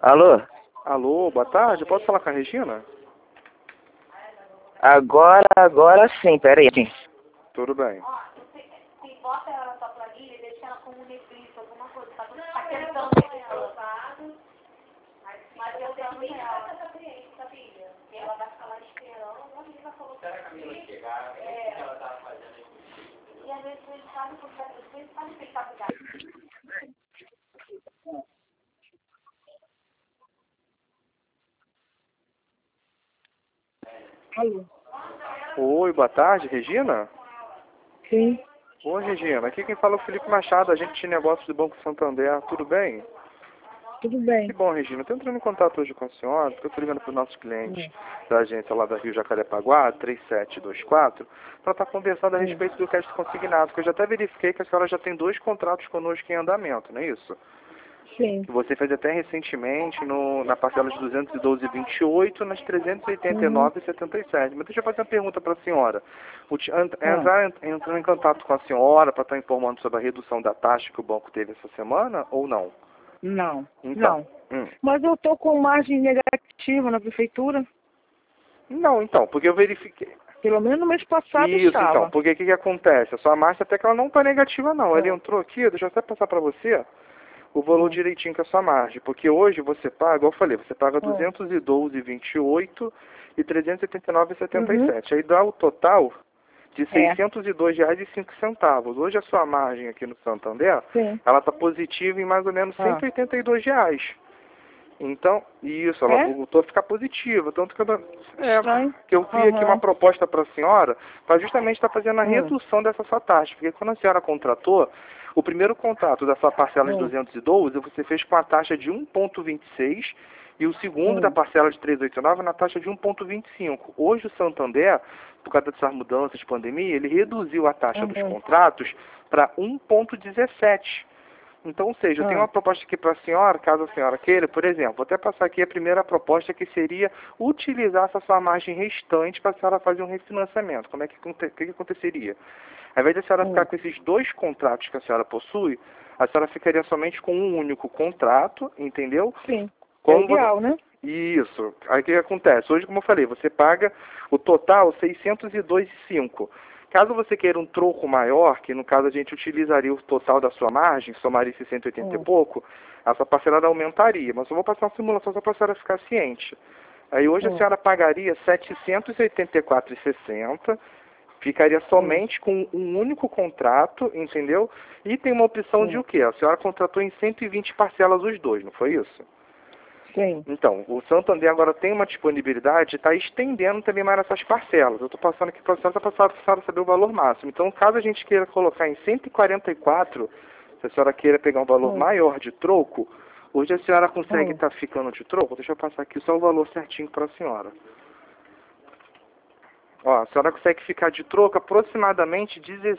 Alô? Alô, boa tarde. Posso falar com a Regina? Agora sim, peraí. Tudo bem. Se bota ela na sua planilha, deixa ela como reflexo, alguma coisa, tá tentando resultado, mas eu também essa cliente, sabia? E ela vai ficar lá esperando, a gente vai colocar. Será que a Camila chegar? O que ela tá fazendo aqui? E às vezes eles sabem que ele tá cuidado. Alô? Oi, boa tarde, Regina? Sim, Oi, Regina. Aqui quem fala é o Felipe Machado, agente de negócios do Banco Santander. Tudo bem? tudo Que bem. bom, Regina. Eu estou entrando em contato hoje com a senhora, porque eu estou ligando para os nossos clientes da agência lá da Rio Jacarepaguá, 3724, para estar conversando a respeito do crédito consignado, porque eu já até verifiquei que a senhora já tem 2 contratos conosco em andamento, não é isso? Sim. Que você fez até recentemente na parcela de 212,28 nas 389,77. Mas deixa eu fazer uma pergunta para a senhora. Entrando em contato com a senhora para estar informando sobre a redução da taxa que o banco teve essa semana ou não? Não, Então, não. Mas eu tô com margem negativa na prefeitura. Não, então, porque eu verifiquei. Pelo menos no mês passado Isso, estava. então, porque o que acontece? A sua marcha até que ela não está negativa, não. Ela entrou aqui, deixa eu até passar para você o valor direitinho que é a sua margem. Porque hoje você paga, igual eu falei, você paga 212,28 e 379,77. Aí dá o total de R$ 602,05. Hoje a sua margem aqui no Santander, ela está positiva em mais ou menos R$ 182. Então, isso, ela voltou a ficar positiva. Tanto que eu vi aqui uma proposta para a senhora para justamente estar fazendo a redução dessa sua taxa. Porque quando a senhora contratou, o primeiro contrato da sua parcela de 212, você fez com a taxa de 1,26 e o segundo da parcela de 389 na taxa de 1,25. Hoje o Santander, por causa dessas mudanças de pandemia, ele reduziu a taxa dos contratos para 1,17. Então, ou seja, eu tenho uma proposta aqui para a senhora, caso a senhora queira, por exemplo, vou até passar aqui a primeira proposta, que seria utilizar essa sua margem restante para a senhora fazer um refinanciamento. Como é que aconteceria? Ao invés de a senhora ficar com esses 2 contratos que a senhora possui, a senhora ficaria somente com um único contrato, entendeu? Sim. É ideal, né? Isso. Aí o que acontece? Hoje, como eu falei, você paga o total R$ 602,05. Caso você queira um troco maior, que no caso a gente utilizaria o total da sua margem, somaria esses 180 e pouco, a sua parcela aumentaria. Mas eu vou passar uma simulação só para a senhora ficar ciente. Aí hoje a senhora pagaria R$ 784,60, ficaria somente com um único contrato, entendeu? E tem uma opção de o quê? A senhora contratou em 120 parcelas os 2, não foi isso? Sim. Então, o Santander agora tem uma disponibilidade de estar estendendo também mais essas parcelas. Eu estou passando aqui para a senhora saber o valor máximo. Então, caso a gente queira colocar em 144, se a senhora queira pegar um valor maior de troco, hoje a senhora consegue estar ficando de troco? Deixa eu passar aqui só o valor certinho para a senhora. Ó, a senhora consegue ficar de troco aproximadamente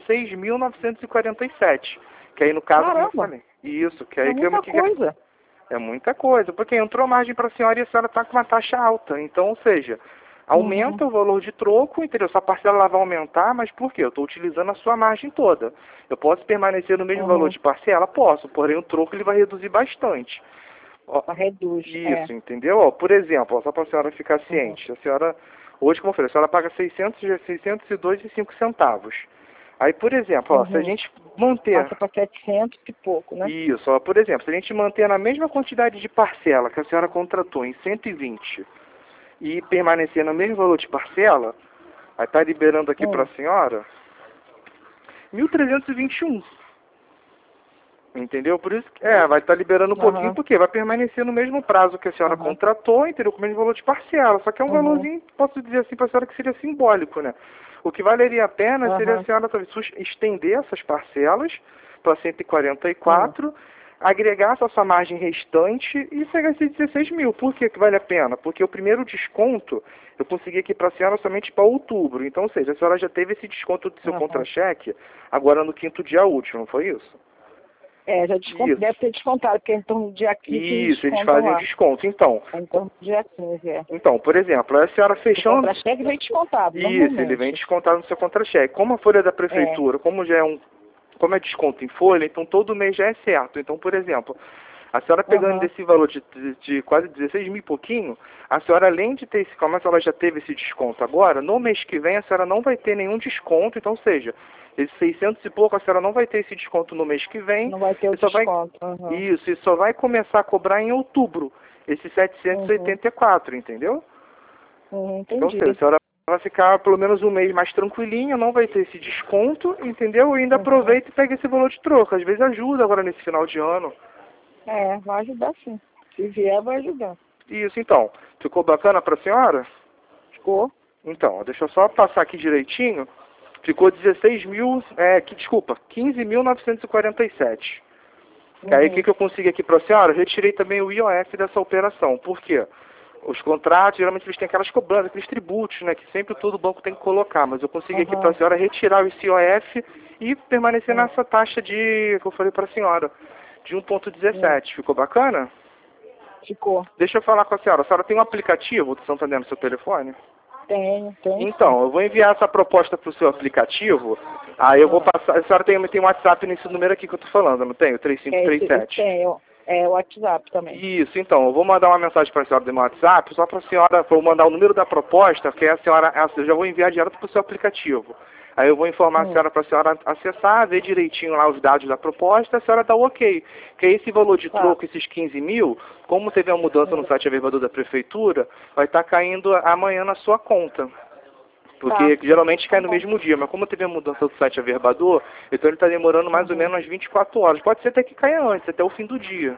16.947. Que aí no caso, como eu falei. Isso, que aí É muita coisa. É muita coisa, porque entrou margem para a senhora e a senhora está com uma taxa alta. Então, ou seja, aumenta o valor de troco, entendeu? Sua parcela lá vai aumentar, mas por quê? Eu estou utilizando a sua margem toda. Eu posso permanecer no mesmo valor de parcela? Posso, porém o troco ele vai reduzir bastante. Ó, Reduz. isso, entendeu? Ó, por exemplo, ó, só para a senhora ficar ciente, a senhora, hoje, como eu falei, a senhora paga 602,05 centavos. Aí, por exemplo, ó, se a gente manter... Passa para 700 e pouco, né? Isso, ó, por exemplo, se a gente manter na mesma quantidade de parcela que a senhora contratou em 120 e permanecer no mesmo valor de parcela, aí tá liberando aqui para a senhora 1.321. Entendeu? Por isso que vai estar liberando um pouquinho, porque vai permanecer no mesmo prazo que a senhora contratou, entendeu? Com o mesmo valor de parcela. Só que é um valorzinho, posso dizer assim para a senhora, que seria simbólico, né? O que valeria a pena seria a senhora talvez estender essas parcelas para 144, agregar essa sua margem restante e pegar esses 16 mil. Por que vale a pena? Porque o primeiro desconto eu consegui aqui para a senhora somente para outubro. Então, ou seja, a senhora já teve esse desconto do seu contra-cheque agora no 5º dia útil, não foi isso? Já deve ter descontado, porque é em torno do dia 15 Isso, eles fazem o desconto. Então, é em torno do dia 15, Então, por exemplo, a senhora fechando... O contra-cheque vem descontado, Isso, ele vem descontado no seu contra-cheque. Como a folha da prefeitura, como é desconto em folha, então todo mês já é certo. Então, por exemplo, A senhora pegando desse valor de quase 16 mil e pouquinho, a senhora além de ter esse, como a senhora já teve esse desconto agora, no mês que vem a senhora não vai ter nenhum desconto, então, ou seja, esses 600 e pouco, a senhora não vai ter esse desconto no mês que vem. Não vai ter o desconto. Isso, e só vai começar a cobrar em outubro, esses 784, entendeu? Entendi. Então, ou seja, a senhora vai ficar pelo menos um mês mais tranquilinha, não vai ter esse desconto, entendeu? E ainda aproveita e pega esse valor de troco. Às vezes ajuda agora nesse final de ano. Vai ajudar sim. Se vier, vai ajudar. Isso, então. Ficou bacana pra senhora? Ficou. Então, deixa eu só passar aqui direitinho. Ficou 15.947. Aí o que eu consegui aqui pra senhora? Eu retirei também o IOF dessa operação. Por quê? Os contratos, geralmente eles têm aquelas cobranças, aqueles tributos, né? Que sempre todo banco tem que colocar. Mas eu consegui aqui pra senhora retirar esse IOF e permanecer nessa taxa que eu falei pra senhora, de 1,17. Ficou bacana? Ficou. Deixa eu falar com a senhora. A senhora tem um aplicativo do Santander no seu telefone? Tenho. Então, eu vou enviar essa proposta para o seu aplicativo. Aí eu vou passar. A senhora tem um WhatsApp nesse número aqui que eu tô falando, não tenho? 3537. Tenho. É o WhatsApp também. Isso, então, eu vou mandar uma mensagem para a senhora do meu WhatsApp, só para a senhora, vou mandar o número da proposta, que a senhora, eu já vou enviar direto para o seu aplicativo. Aí eu vou informar a senhora para a senhora acessar, ver direitinho lá os dados da proposta, a senhora dá o ok. Que aí esse valor de troco, esses 15 mil, como teve uma mudança no site averbador da prefeitura, vai estar caindo amanhã na sua conta. Porque geralmente cai no mesmo dia, mas como teve a mudança do site averbador, então ele está demorando mais ou menos umas 24 horas. Pode ser até que caia antes, até o fim do dia.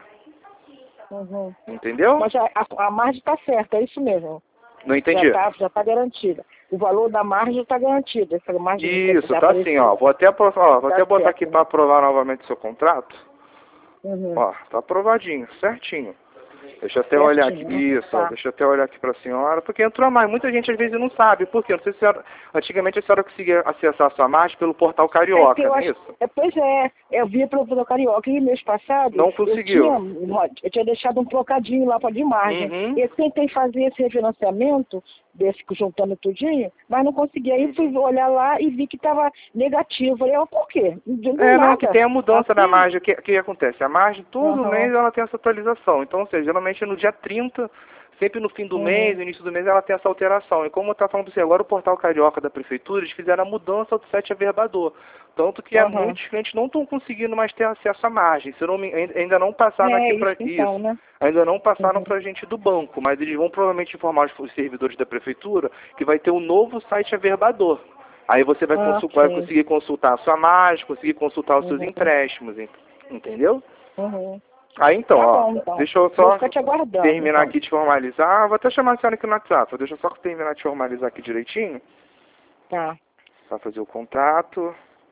Entendeu? Mas a margem está certa, é isso mesmo. Não entendi. Já tá garantida. O valor da margem está garantido. Essa margem isso, tá assim, ó. Vou até botar aqui para aprovar novamente o seu contrato. Ó, tá aprovadinho, certinho. Deixa eu até olhar aqui, deixa eu até olhar aqui para a senhora, porque entrou mais. Muita gente às vezes não sabe, por quê? Não sei se a senhora, antigamente a senhora conseguia acessar a sua margem pelo portal Carioca, não é isso? Pois é, eu via pelo portal Carioca e mês passado não conseguiu. Eu tinha deixado um trocadinho lá para de margem. Eu tentei fazer esse refinanciamento, juntando tudinho, mas não consegui. Aí fui olhar lá e vi que estava negativo. Aí eu, por quê? Não, que tem a mudança da margem. O que acontece? A margem, todo mês ela tem essa atualização. Então, ou seja, geralmente no dia 30, sempre no fim do mês, no início do mês, ela tem essa alteração. E como eu estava falando para você, agora o portal Carioca da Prefeitura, eles fizeram a mudança do site averbador. Tanto que muitos clientes não estão conseguindo mais ter acesso à margem. Se não, ainda não passaram aqui para isso. Né? Ainda não passaram para a gente do banco, mas eles vão provavelmente informar os servidores da Prefeitura que vai ter um novo site averbador. Aí você vai conseguir consultar a sua margem, conseguir consultar os seus empréstimos, entendeu? Aí então, então. Deixa eu só então. terminar aqui de formalizar. Vou até chamar a senhora aqui no WhatsApp. Deixa eu só terminar de formalizar aqui direitinho. Tá. Só fazer o contrato.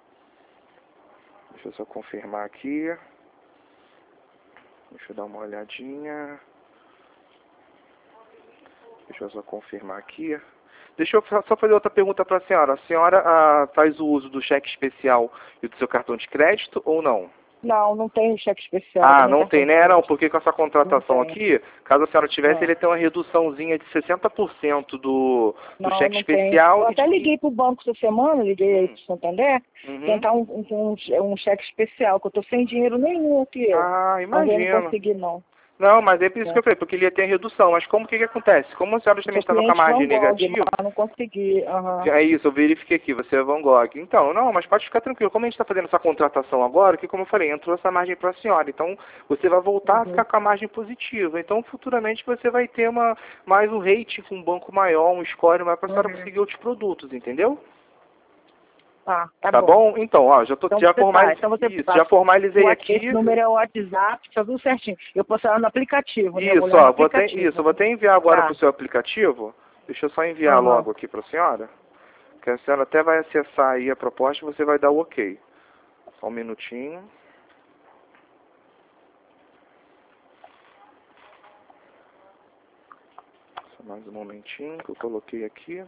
Deixa eu só confirmar aqui. Deixa eu dar uma olhadinha. Deixa eu só confirmar aqui. Deixa eu só fazer outra pergunta para a senhora. A senhora faz o uso do cheque especial e do seu cartão de crédito ou não? Não tem cheque especial. Não tem, né? Não, porque com essa contratação aqui, caso a senhora tivesse, ele tem uma reduçãozinha de 60% do cheque especial. Eu até liguei pro banco essa semana, liguei aí pro Santander, tentar um cheque especial, que eu tô sem dinheiro nenhum aqui. Imagina. Mas eu não consegui, não. Não, mas é por isso que eu falei, porque ele ia ter redução. Mas como que acontece? Como a senhora também estava com a margem negativa... não consegui, É isso, eu verifiquei aqui, você é Van Gogh. Então, não, mas pode ficar tranquilo. Como a gente está fazendo essa contratação agora, que como eu falei, entrou essa margem para a senhora. Então, você vai voltar a ficar com a margem positiva. Então, futuramente, você vai ter mais um rating com um banco maior, um score maior para a senhora conseguir outros produtos, entendeu? Tá bom? Então, ó, já formalizei aqui. Esse número é o WhatsApp, tá tudo certinho. Eu posso ir no aplicativo, né? Isso, ó, vou até enviar agora para o seu aplicativo. Deixa eu só enviar logo aqui para a senhora. Que a senhora até vai acessar aí a proposta e você vai dar o ok. Só um minutinho. Só mais um momentinho que eu coloquei aqui.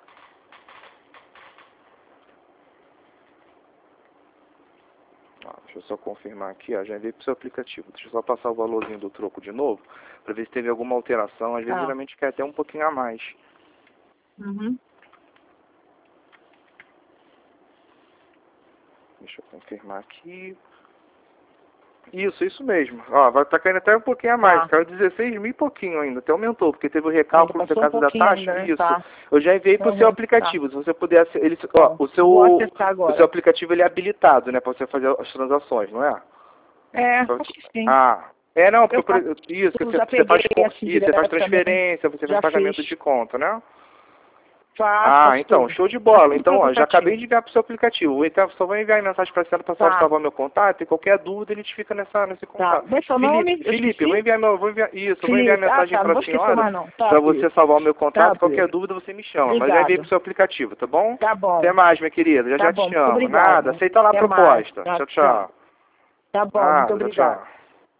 Deixa eu só confirmar aqui, já enviei para o seu aplicativo. Deixa eu só passar o valorzinho do troco de novo, para ver se teve alguma alteração. Às vezes, geralmente, quer até um pouquinho a mais. Deixa eu confirmar aqui. Isso mesmo. Ó, vai estar caindo até um pouquinho a mais. Tá. Caiu 16 mil e pouquinho ainda, até aumentou, porque teve o recálculo por Ainda causa passou da um pouquinho taxa. ainda, né? Isso. Tá. Eu já enviei pro seu aplicativo. Se você puder, ele, ó, Vou acessar agora. o seu aplicativo ele é habilitado, né, para você fazer as transações, não é? Acho que sim. Não, porque Eu você já faz peguei, assim, isso, você faz direto transferência, você faz Já pagamento fiz. de conta, né? Faço Então, tudo. show de bola. Tudo Então, pelo ó, já acabei aplicativo. de enviar pro seu aplicativo. Então, só vou enviar mensagem para ela para Tá. salvar meu contato e qualquer dúvida ele te fica nesse contato. Como é seu nome? Eu Felipe, esqueci. eu vou enviar mensagem Não para vou a esquecer senhora mais não. Tá, para você salvar o meu contato. Tá, Qualquer Pedro. dúvida você me chama. Mas já Obrigada. enviei pro seu aplicativo, tá bom? Tá bom. Até mais, minha querida. Já Tá já bom, te muito chamo. obrigada. Nada. Aceita lá a Até mais. proposta. Tá, Tchau, tchau. Tá bom, Nada, muito tchau, obrigada. tchau.